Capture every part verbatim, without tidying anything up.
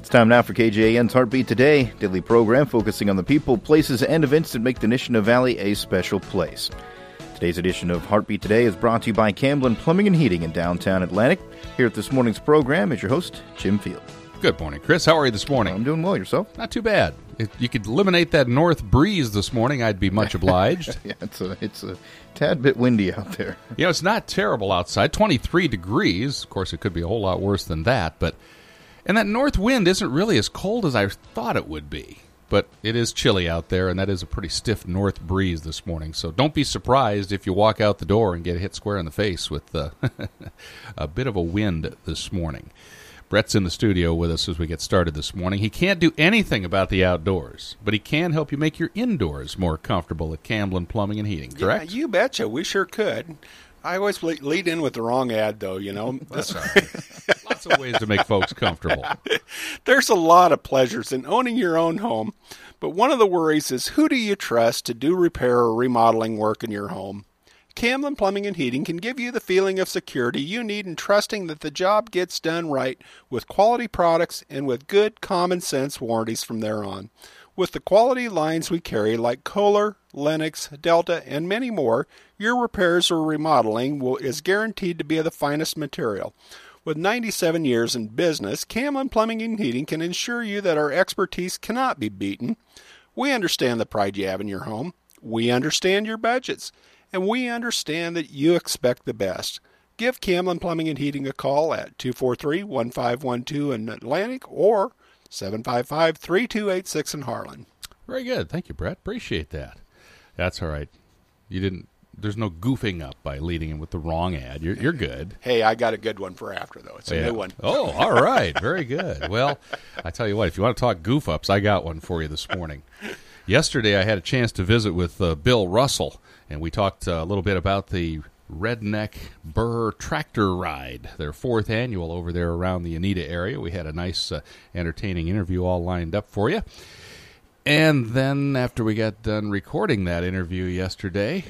It's time now for K J A N's Heartbeat Today, daily program focusing on the people, places, and events that make the Nishina Valley a special place. Today's edition of Heartbeat Today is brought to you by Camblin Plumbing and Heating in downtown Atlantic. Here at this morning's program is your host, Jim Field. Good morning, Chris. How are you this morning? I'm doing well. Yourself? Not too bad. If you could eliminate that north breeze this morning, I'd be much obliged. Yeah, it's a, it's a tad bit windy out there. You know, it's not terrible outside. twenty-three degrees. Of course, it could be a whole lot worse than that. But and that north wind isn't really as cold as I thought it would be. But it is chilly out there, and that is a pretty stiff north breeze this morning. So don't be surprised if you walk out the door and get hit square in the face with uh, a bit of a wind this morning. Brett's in the studio with us as we get started this morning. He can't do anything about the outdoors, but he can help you make your indoors more comfortable at Camblin Plumbing and Heating, correct? Yeah, you betcha. We sure could. I always lead in with the wrong ad, though, you know. That's all right. Lots of ways to make folks comfortable. There's a lot of pleasures in owning your own home, but one of the worries is who do you trust to do repair or remodeling work in your home? Camblin Plumbing and Heating can give you the feeling of security you need in trusting that the job gets done right with quality products and with good common sense warranties from there on. With the quality lines we carry like Kohler, Lennox, Delta, and many more, your repairs or remodeling will, is guaranteed to be of the finest material. With ninety-seven years in business, Camblin Plumbing and Heating can ensure you that our expertise cannot be beaten. We understand the pride you have in your home. We understand your budgets. And we understand that you expect the best. Give Camblin Plumbing and Heating a call at two four three, one five one two in Atlantic or seven five five, three two eight six in Harlan. Very good. Thank you, Brett. Appreciate that. That's all right. You didn't. There's no goofing up by leading in with the wrong ad. You're you're good. Hey, I got a good one for after, though. It's a yeah. new one. Oh, all right. Very good. Well, I tell you what, if you want to talk goof ups, I got one for you this morning. Yesterday, I had a chance to visit with uh, Bill Russell, and we talked uh, a little bit about the Redneck Burr Tractor Ride, their fourth annual over there around the Oneida area. We had a nice, uh, entertaining interview all lined up for you. And then after we got done recording that interview yesterday,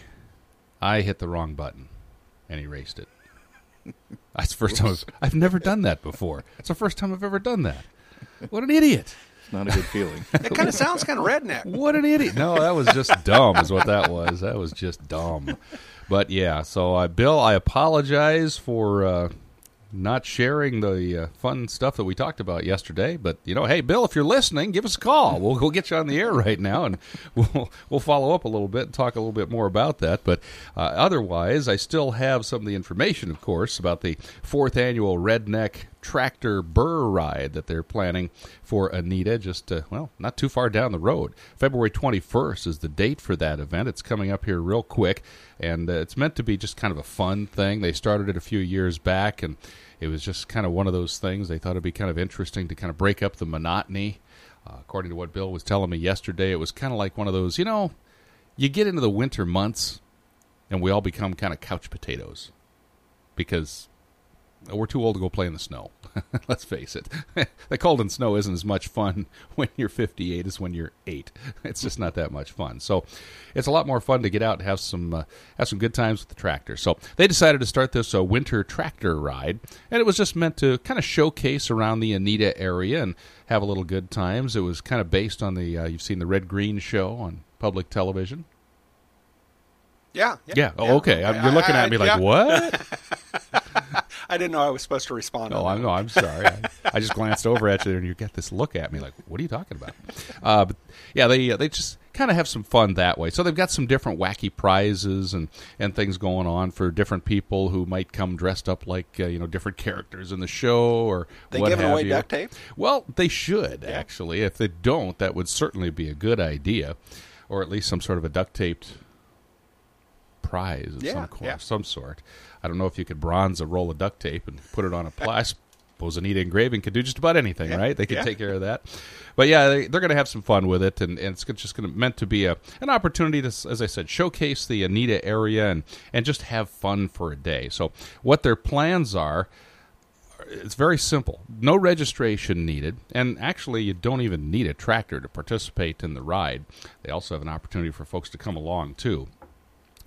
I hit the wrong button and erased it. That's the first time I've, I've never done that before. It's the first time I've ever done that. What an idiot. Not a good feeling. It kind of sounds kind of redneck. What an idiot. No, that was just dumb is what that was. That was just dumb. But, yeah, so, uh, Bill, I apologize for uh, not sharing the uh, fun stuff that we talked about yesterday. But, you know, hey, Bill, if you're listening, give us a call. We'll, we'll get you on the air right now, and we'll, we'll follow up a little bit and talk a little bit more about that. But uh, otherwise, I still have some of the information, of course, about the fourth annual Redneck Tractor Burr Ride that they're planning for Oneida, just, uh, well, not too far down the road. February twenty-first is the date for that event. It's coming up here real quick, and uh, it's meant to be just kind of a fun thing. They started it a few years back, and it was just kind of one of those things. They thought it'd be kind of interesting to kind of break up the monotony. Uh, according to what Bill was telling me yesterday, it was kind of like one of those, you know, you get into the winter months, and we all become kind of couch potatoes because we're too old to go play in the snow. Let's face it. The cold and snow isn't as much fun when you're fifty-eight as when you're eight. It's just not that much fun. So it's a lot more fun to get out and have some uh, have some good times with the tractor. So they decided to start this uh, winter tractor ride, and it was just meant to kind of showcase around the Oneida area and have a little good times. It was kind of based on the, uh, you've seen the Red Green show on public television. Yeah. Yeah. yeah. Oh, okay. I, You're looking at me I, like, yeah. What? I didn't know I was supposed to respond. No, on I'm, no, I'm sorry. I, I just glanced over at you, and you get this look at me like, what are you talking about? Uh, but, yeah, they uh, they just kind of have some fun that way. So they've got some different wacky prizes and, and things going on for different people who might come dressed up like, uh, you know, different characters in the show or they what giving have away you. duct tape? Well, they should, yeah. actually. If they don't, that would certainly be a good idea, or at least some sort of a duct taped prize of yeah, some, yeah. some sort. I don't know if you could bronze a roll of duct tape and put it on a pla- I suppose Oneida Engraving could do just about anything, yeah, right? They could yeah. take care of that. But yeah, they, they're going to have some fun with it, and, and it's just going to meant to be a an opportunity to, as I said, showcase the Oneida area and, and just have fun for a day. So what their plans are, it's very simple. No registration needed, and actually you don't even need a tractor to participate in the ride. They also have an opportunity for folks to come along, too.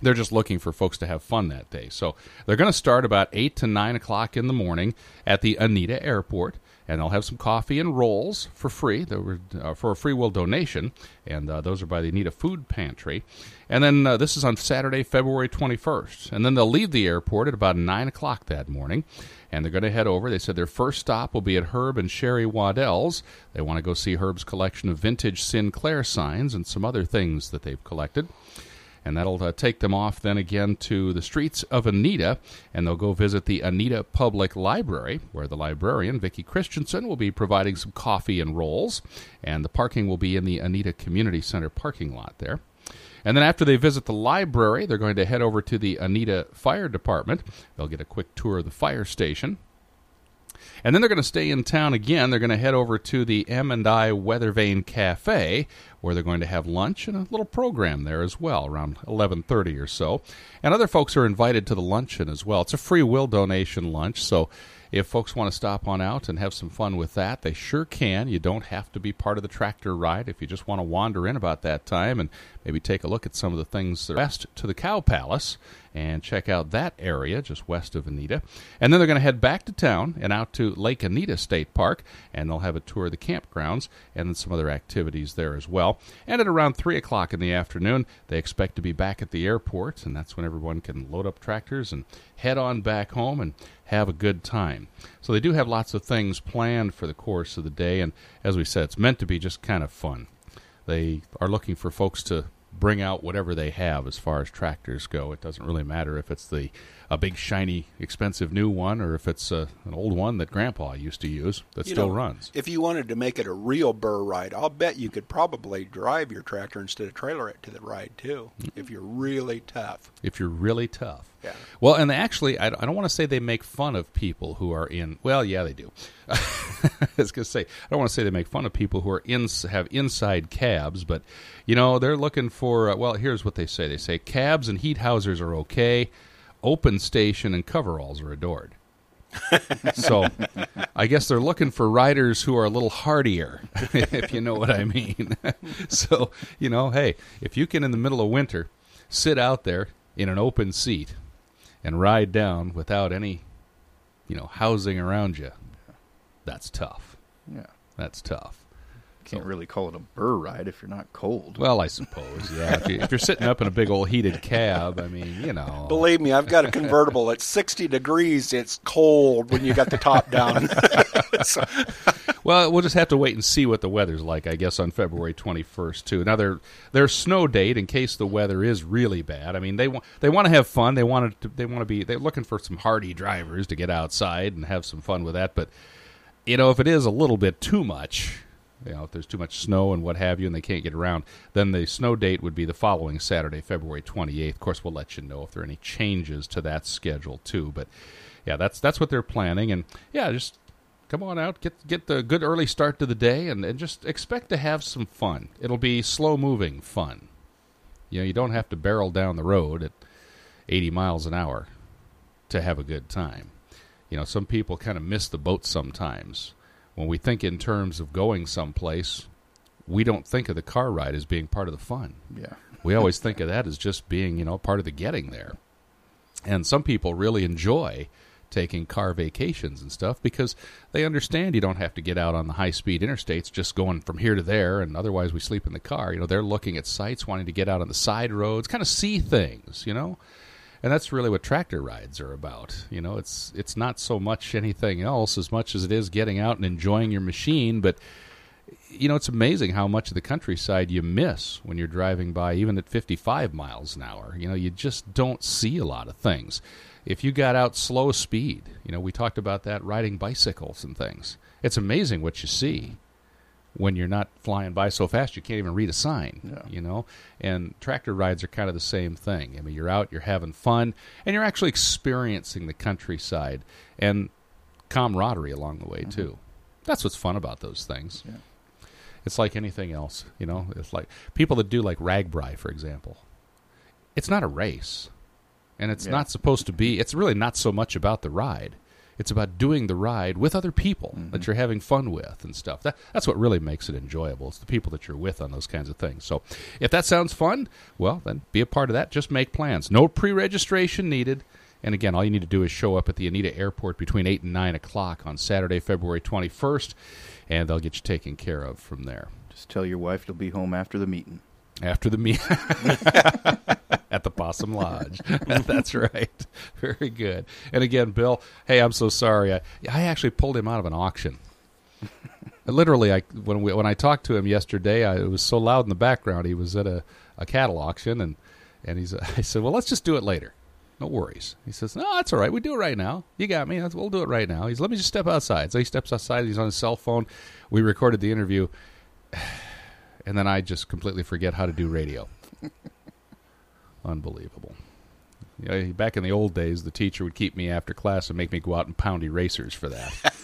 They're just looking for folks to have fun that day. So they're going to start about eight to nine o'clock in the morning at the Anita Airport, and they'll have some coffee and rolls for free. They were, uh, for a free will donation, and uh, those are by the Anita Food Pantry. And then uh, this is on Saturday, February twenty-first. And then they'll leave the airport at about nine o'clock that morning, and they're going to head over. They said their first stop will be at Herb and Sherry Waddell's. They want to go see Herb's collection of vintage Sinclair signs and some other things that they've collected. And that'll uh, take them off then again to the streets of Anita, and they'll go visit the Anita Public Library, where the librarian, Vicki Christensen, will be providing some coffee and rolls, and the parking will be in the Anita Community Center parking lot there. And then after they visit the library, they're going to head over to the Anita Fire Department. They'll get a quick tour of the fire station. And then they're going to stay in town again. They're going to head over to the M and I Weathervane Cafe, where they're going to have lunch and a little program there as well, around eleven thirty or so. And other folks are invited to the luncheon as well. It's a free will donation lunch, so if folks want to stop on out and have some fun with that, they sure can. You don't have to be part of the tractor ride if you just want to wander in about that time and maybe take a look at some of the things that are west to the Cow Palace and check out that area just west of Anita. And then they're going to head back to town and out to Lake Anita State Park, and they'll have a tour of the campgrounds and then some other activities there as well. And at around three o'clock in the afternoon, they expect to be back at the airport, and that's when everyone can load up tractors and head on back home and have a good time. So they do have lots of things planned for the course of the day, and as we said, it's meant to be just kind of fun. They are looking for folks to bring out whatever they have as far as tractors go. It doesn't really matter if it's the a big, shiny, expensive new one or if it's uh, an old one that Grandpa used to use that you still know, runs. If you wanted to make it a real burr ride, I'll bet you could probably drive your tractor instead of trailer it to the ride, too, mm-hmm. if you're really tough. If you're really tough. Yeah. Well, and they actually, I don't want to say they make fun of people who are in, well, yeah, they do. I was going to say, I don't want to say they make fun of people who are in, have inside cabs, but, you know, they're looking for, uh, well, here's what they say. They say cabs and heat housers are okay. Open station and coveralls are adored. So I guess they're looking for riders who are a little hardier, if you know what I mean. So, you know, hey, if you can in the middle of winter sit out there in an open seat and ride down without any, you know, housing around you, that's tough. Yeah. That's tough. Can't really call it a burr ride if you're not cold. Well, I suppose, yeah. If, you, if you're sitting up in a big old heated cab, I mean, you know. Believe me, I've got a convertible. At sixty degrees, it's cold when you got the top down. So. Well, we'll just have to wait and see what the weather's like, I guess, on February twenty-first, too. Now, their their snow date, in case the weather is really bad. I mean, they want they want to have fun. They want to they want to be they're looking for some hardy drivers to get outside and have some fun with that. But you know, if it is a little bit too much. You know, if there's too much snow and what have you and they can't get around, then the snow date would be the following Saturday, February twenty-eighth. Of course, we'll let you know if there are any changes to that schedule, too. But, yeah, that's that's what they're planning. And, yeah, just come on out, get get the good early start to the day, and, and just expect to have some fun. It'll be slow-moving fun. You know, you don't have to barrel down the road at eighty miles an hour to have a good time. You know, some people kind of miss the boat sometimes. When we think in terms of going someplace, we don't think of the car ride as being part of the fun. Yeah. We always think of that as just being, you know, part of the getting there. And some people really enjoy taking car vacations and stuff because they understand you don't have to get out on the high-speed interstates just going from here to there, and otherwise we sleep in the car. You know, they're looking at sites, wanting to get out on the side roads, kind of see things, you know. And that's really what tractor rides are about. You know, it's it's not so much anything else as much as it is getting out and enjoying your machine. But, you know, it's amazing how much of the countryside you miss when you're driving by, even at fifty-five miles an hour. You know, you just don't see a lot of things. If you got out slow speed, you know, we talked about that, riding bicycles and things. It's amazing what you see when you're not flying by so fast you can't even read a sign, yeah. you know? And tractor rides are kind of the same thing. I mean, you're out, you're having fun, and you're actually experiencing the countryside and camaraderie along the way, mm-hmm. too. That's what's fun about those things. Yeah. It's like anything else, you know? It's like people that do like Ragbri, for example. It's not a race, and it's yeah. not supposed to be. It's really not so much about the ride. It's about doing the ride with other people Mm-hmm. that you're having fun with and stuff. That, that's what really makes it enjoyable. It's the people that you're with on those kinds of things. So if that sounds fun, well, then be a part of that. Just make plans. No pre-registration needed. And again, all you need to do is show up at the Anita Airport between eight and nine o'clock on Saturday, February twenty-first, and they'll get you taken care of from there. Just tell your wife you'll be home after the meeting. After the meet at the Possum Lodge. That's right. Very good. And again, Bill, hey, I'm so sorry. I, I actually pulled him out of an auction. Literally, I when we, when I talked to him yesterday, I, it was so loud in the background. He was at a, a cattle auction, and and he's. I said, well, let's just do it later. No worries. He says, no, that's all right. We do it right now. You got me. We'll do it right now. He's, let me just step outside. So he steps outside. He's on his cell phone. We recorded the interview. And then I just completely forget how to do radio. Unbelievable. You know, back in the old days, the teacher would keep me after class and make me go out and pound erasers for that.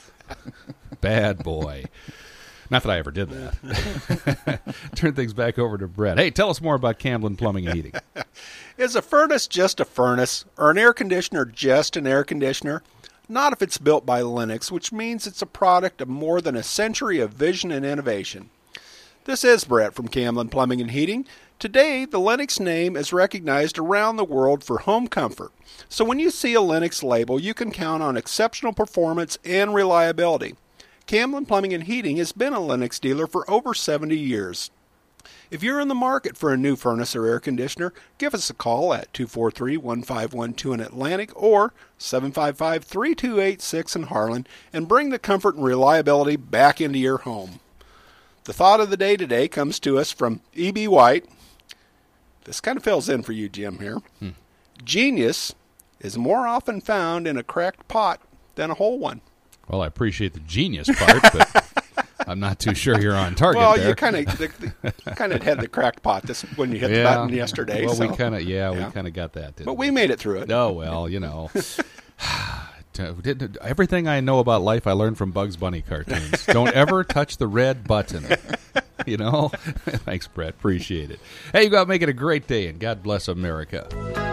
Bad boy. Not that I ever did that. Turn things back over to Brett. Hey, tell us more about Camblin Plumbing and Heating. Is a furnace just a furnace, or an air conditioner just an air conditioner? Not if it's built by Lennox, which means it's a product of more than a century of vision and innovation. This is Brett from Camblin Plumbing and Heating. Today, the Lennox name is recognized around the world for home comfort. So when you see a Lennox label, you can count on exceptional performance and reliability. Camblin Plumbing and Heating has been a Lennox dealer for over seventy years. If you're in the market for a new furnace or air conditioner, give us a call at two four three, one five one two in Atlantic or seven five five, three two eight six in Harlan and bring the comfort and reliability back into your home. The thought of the day today comes to us from E B. White. This kind of fills in for you, Jim, here. Hmm. Genius is more often found in a cracked pot than a whole one. Well, I appreciate the genius part, but I'm not too sure you're on target well, there. you kind of kind of had the cracked pot this when you hit yeah. the button yesterday. Well, so. we kind of yeah, yeah, we kind of got that. Didn't but we? we made it through it. Oh well, you know. Did, everything I know about life I learned from Bugs Bunny cartoons. Don't ever touch the red button. You know? Thanks, Brett. Appreciate it. Hey, you got to make it a great day, and God bless America.